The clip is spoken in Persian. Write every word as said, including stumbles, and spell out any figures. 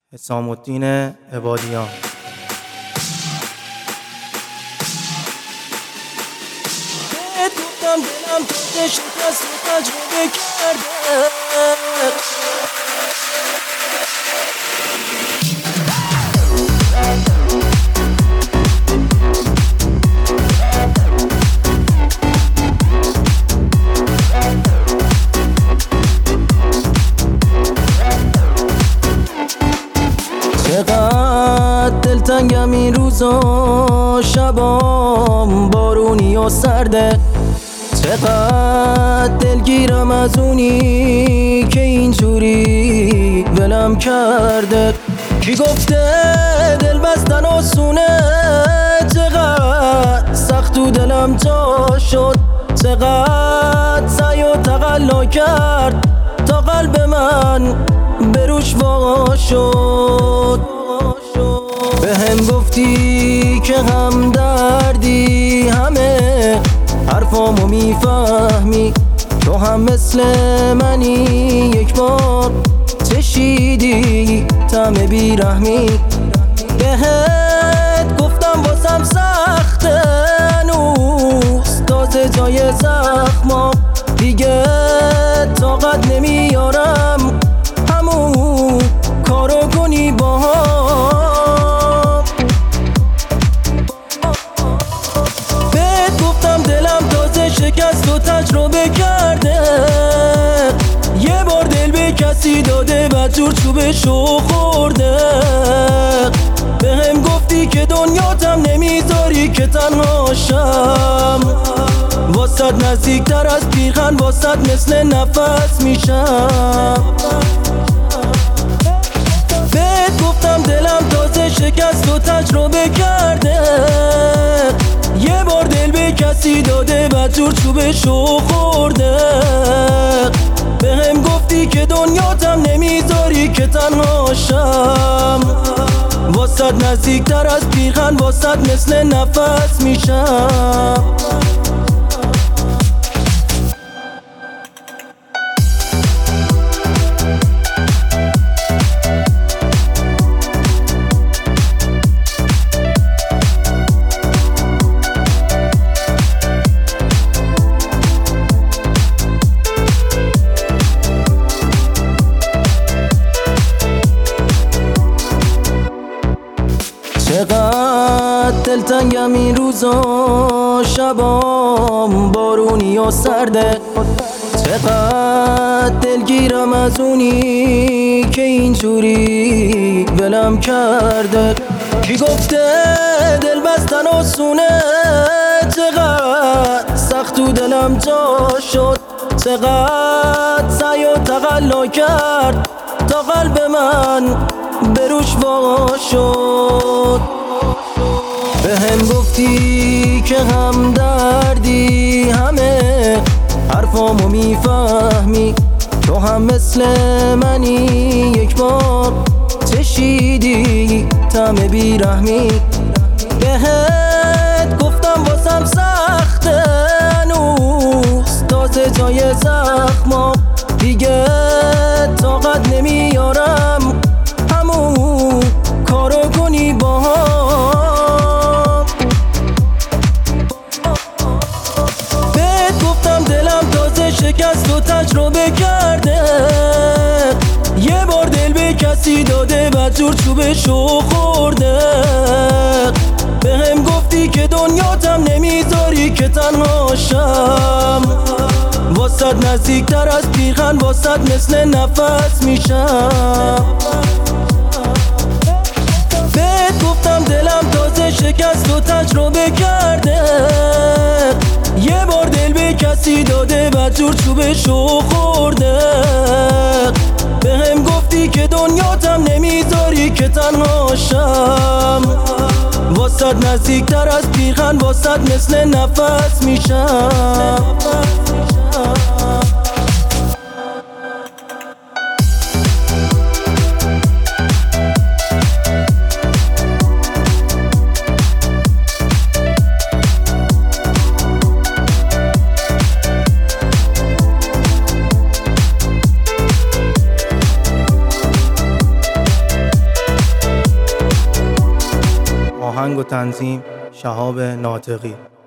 حسام الدین عبادیان. بهت گفتم دلم تازه شکست و تجربه کرده. چقدر دلتنگم این روزا، شبام بارونی و سرده. چقدر دلگیرم از اونی که اینجوری ولم کرده. کی گفته دل بستن آسونه؟ چقدر سخت تو دلم جا شد. چقدر سعی و تقلا کرد تا قلب من بروش وا شد. به هم گفتی که هم دردی، همه حرفامو میفهمی. تو هم مثل منی یک بار چشیدی طعم بیرحمی. بهت گفتم واسم سخته هنوز تازه جای زخمام. دیگه طاقت نمیارم همون کارو کنی باهام. بهت گفتم دلم تازه شکست و تجربه کرده. یه بار دل به کسی داده بعد جور چوبشو خورده. به هم گفتی که دنیاتم نمیذاری که تنهاشم. واسط نزدیکتر از پیرهن، واسط مثل نفس میشم. بهت گفتم دلم تازه شکست و تجربه کرده. یه بار دل به کسی داده بعد جور چوبشو خورده. به هم گفتی که دنیاتم نمیذاری که تنهاشم. واسط نزدیکتر از پیرهن، واسط مثل نفس میشم. چقدر دلتنگم این روزا، شبام بارونی و سرده. چقدر دلگیرم از اونی که اینجوری ولم کرده. کی گفته دل بستن آسونه؟ چقدر سخت تو دلم جا شد. چقدر سعی و تقلا کرد تا قلب من بروش وا شد. به هم گفتی که هم دردی، همه حرفامو میفهمی. تو هم مثل منی یک بار چشیدی طعم بیرحمی. بهت گفتم واسم سخته هنوز تازه جای زخمام. دیگه طاقت نمیارم همون کارو کنی باهام. بهت گفتم دلم تازه شکست و تجربه کرده. یه بار دل به کسی داده بعد جور چوبشو خورده. به هم گفتی که دنیاتم نمیذاری که تنهاشم. واسط نزدیکتر از پیرهن، واسط مثل نفس میشم. بهت گفتم دلم تازه شکست و تجربه کرده. یه بار دل به کسی داده بعد جور چوبشو خورده. به هم گفتی که دنیاتم نمیذاری که تنهاشم. واسط نزدیکتر از پیرهن، واسط مثل نفس میشم. آهنگ و تنظیم شهاب ناطقی.